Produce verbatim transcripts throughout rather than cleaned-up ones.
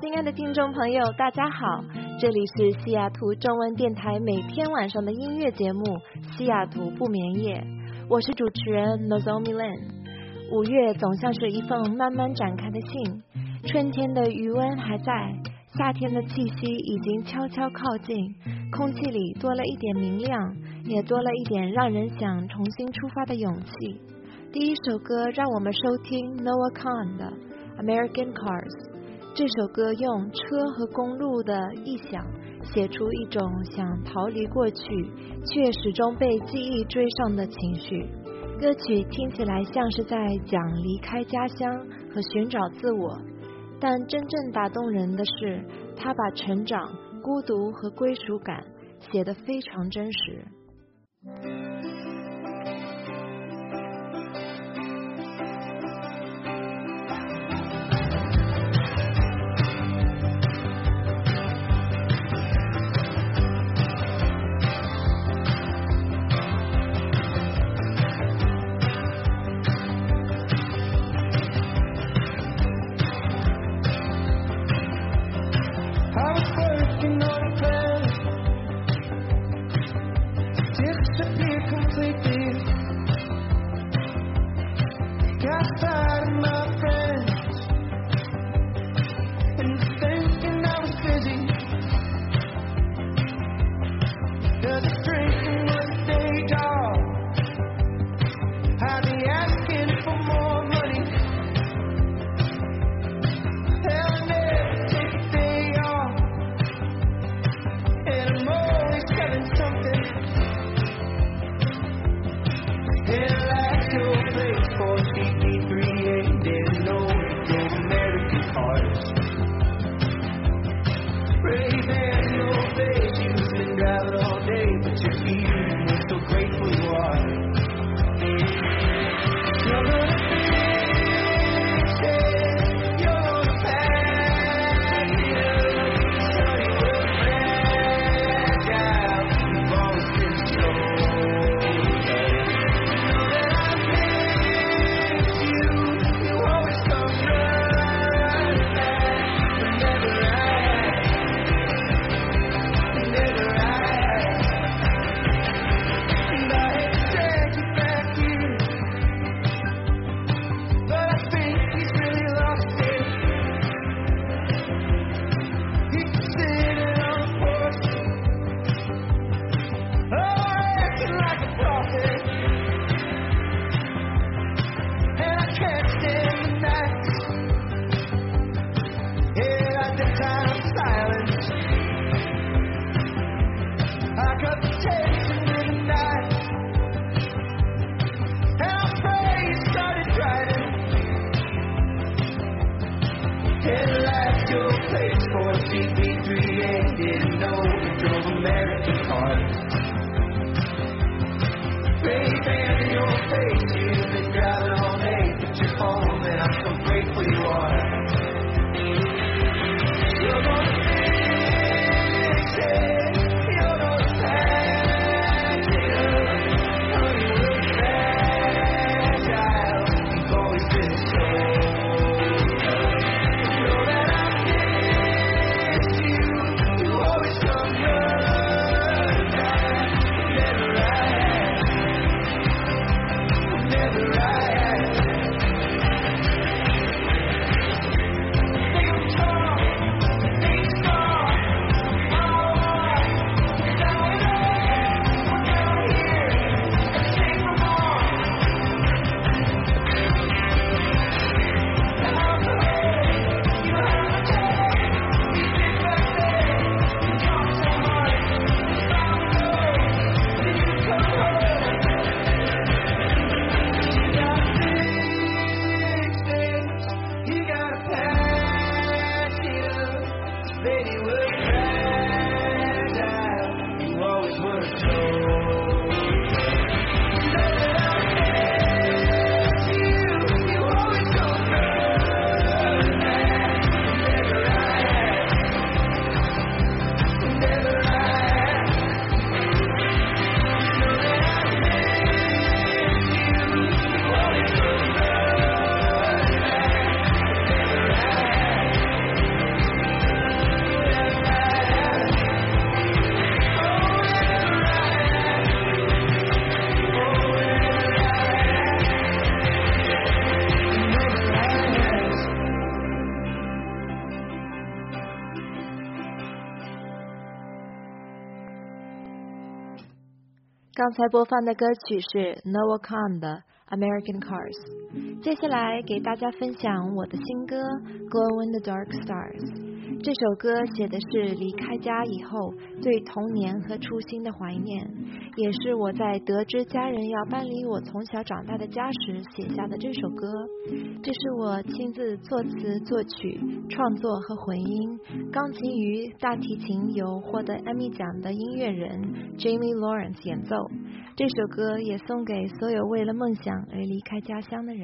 亲爱的听众朋友，大家好，这里是西雅图中文电台每天晚上的音乐节目《西雅图不眠夜》，我是主持人 Nozomi Lin。五月总像是一封慢慢展开的信，春天的余温还在，夏天的气息已经悄悄靠近，空气里多了一点明亮，也多了一点让人想重新出发的勇气。第一首歌让我们收听 Noah Kahan 的 American Cars， 这首歌用车和公路的异响写出一种想逃离过去却始终被记忆追上的情绪。歌曲听起来像是在讲离开家乡和寻找自我，但真正打动人的是他把成长、孤独和归属感写得非常真实。 刚才播放的歌曲是 Noah Kahan 的 American Cars。 接下来给大家分享我的新歌 Glow in the Dark Stars。 这首歌写的是离开家以后对童年和初心的怀念，也是我在得知家人要搬离我从小长大的家时写下的这首歌。这是我亲自作词作曲创作和混音，钢琴与大提琴由获得 Emmy 奖的音乐人 Jamie Lawrence 演奏。这首歌也送给所有为了梦想而离开家乡的人。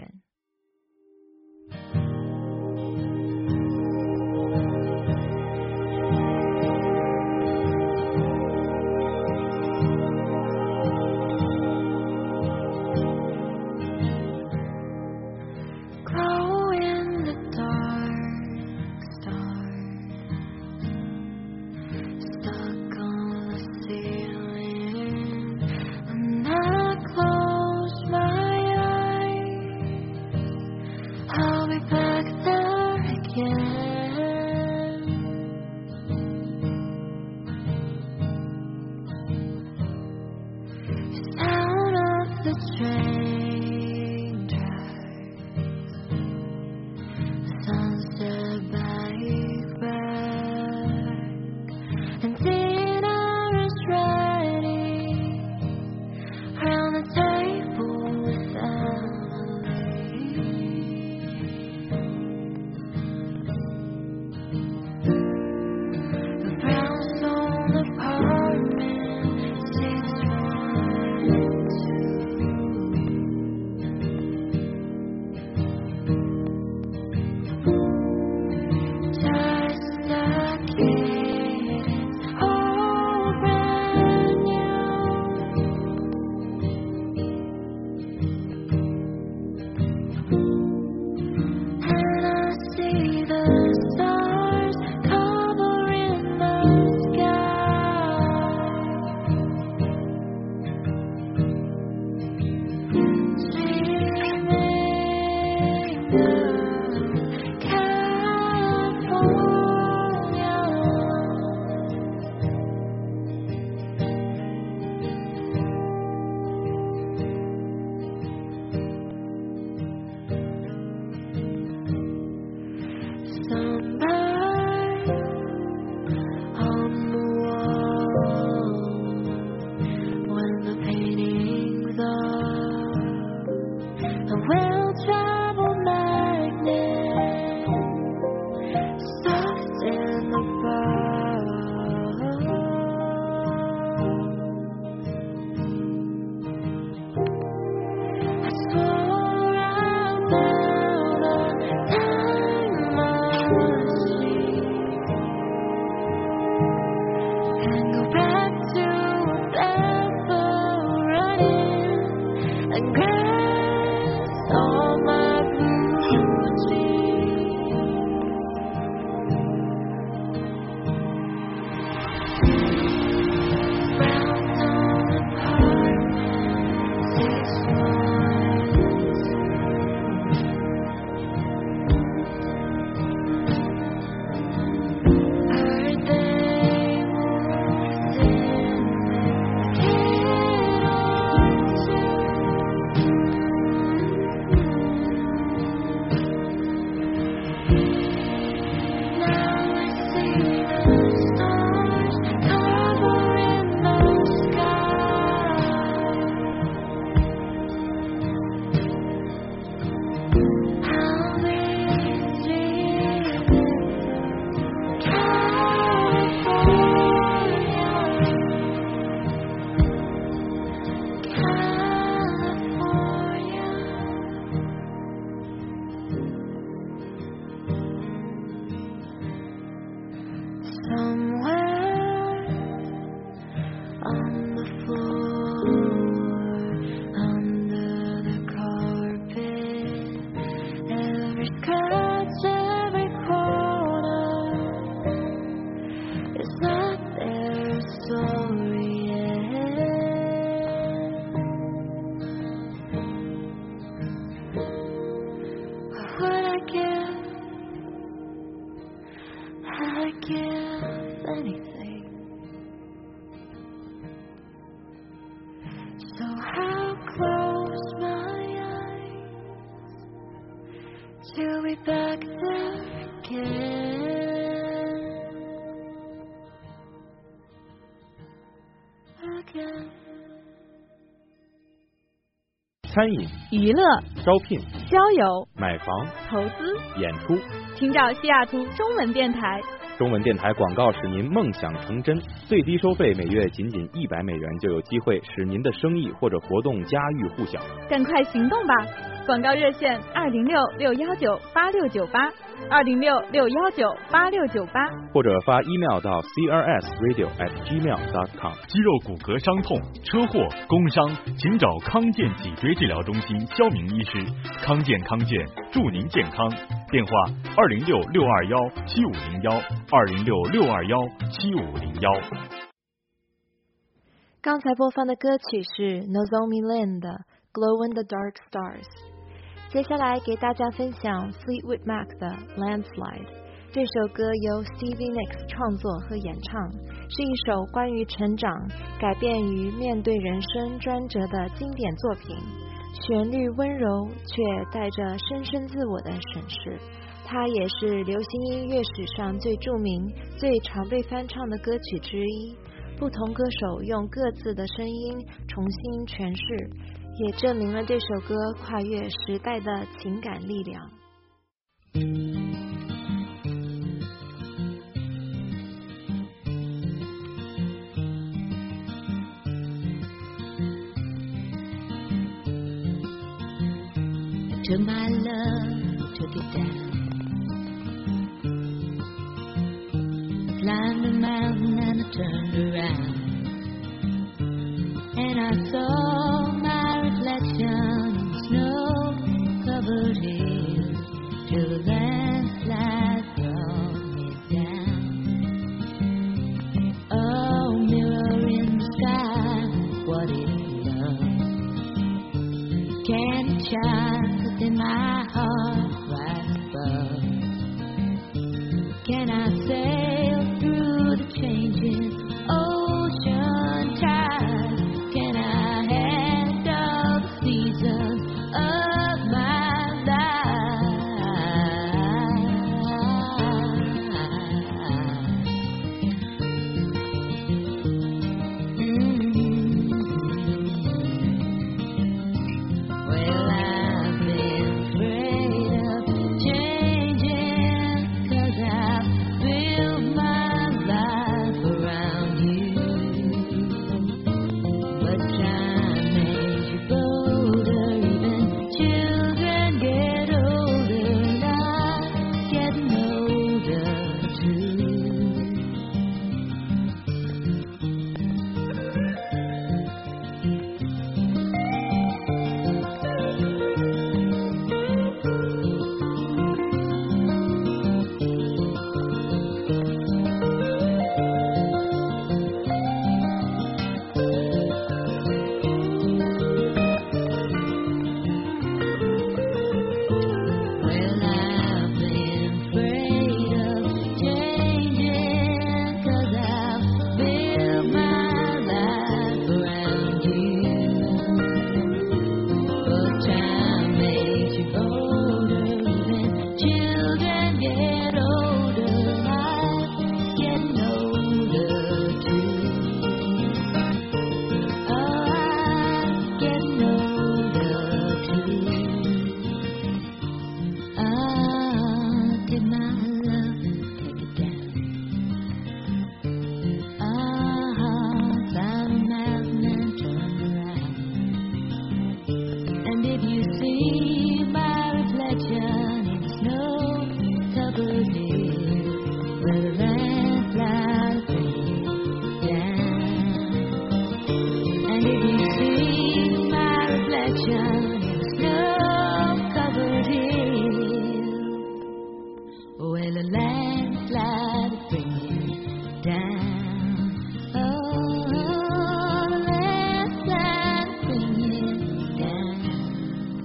餐饮、 娱乐、 招聘、 交友、 买房、 投资、 演出， 请找西雅图中文电台。 中文电台广告使您梦想成真，最低收费每月仅仅一百美元，就有机会使您的生意或者活动家喻户晓。 赶快行动吧！广告热线二零六六幺九八六九八，二零六六幺九八六九八， 或者发 email 到 c r s radio at gmail dot com。 肌肉骨骼伤痛、车祸、工伤，请找康健脊椎治疗中心肖明医师。康健康健，祝您健康。电话二零六六二幺七五零幺，二零六六二幺七五零幺。 刚才播放的歌曲是 Nozomi Lin 的 Glow in the Dark Stars。接下来给大家分享 Fleetwood Mac 的 Landslide。这首歌由 Stevie Nicks 创作和演唱，是一首关于成长、改变与面对人生专折的经典作品。旋律温柔，却带着深深自我的审视。它也是流行音乐史上最著名、最常被翻唱的歌曲之一。不同歌手用各自的声音重新诠释，也证明了这首歌跨越时代的情感力量。 Took my love, took it down. Climbed a mountain and I turned around, and I saw my reflection in snow-covered hills till the landslide brought me down. Oh, mirror in the sky, what is love? Can it shine in my heart right above? Can I sail through the changing ocean tide? Can I handle the seasons of my life? Mm-hmm. Well, I've been afraid of changing, 'cause I've built my life around you. But time makes you bolder, even children get older, and I'm getting older too. Well, I've been afraid of changing, 'cause I've built my life around you. But time makes you bolder, even children get older, and I'm getting older too. Oh, I'm getting older too. Ah, take my love, take it down. Ah, climb a mountain and turn around. And if you see my reflection in snow-covered hills, where the landslide brings down. And if you see my reflection in snow-covered hills, well, the landslide brings you down. Oh, the landslide brings you down.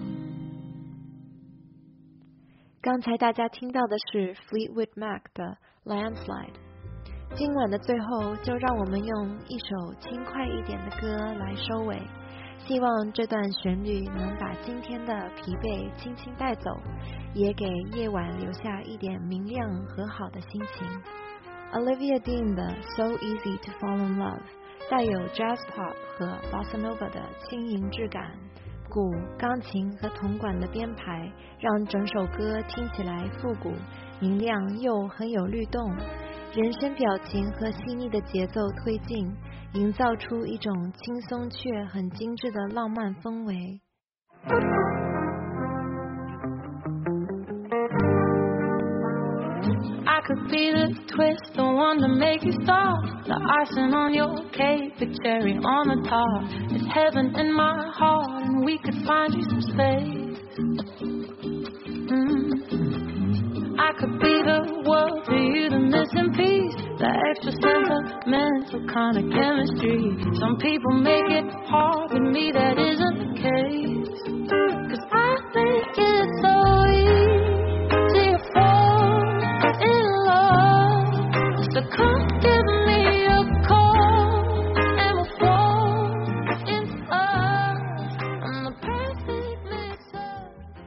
刚才大家听到的是 Fleetwood Mac 的 Landslide。今晚的最后，就让我们用一首轻快一点的歌来收尾。希望这段旋律能把今天的疲惫轻轻带走，也给夜晚留下一点明亮和好的心情。Olivia Dean 的 So Easy to Fall in Love 带有 Jazz Pop 和 Bossa Nova 的轻盈质感， 鼓、钢琴和铜管的编排让整首歌听起来复古、明亮又很有律动，人声表情和细腻的节奏推进，营造出一种轻松却很精致的浪漫氛围。 I could be the twist, the one to make you stop, the icing on your cake, the cherry on the top. It's heaven in my heart, and we could find you some space. Mm. I could be the world to you, the missing piece, the extra sentimental kind of chemistry. Some people make it hard.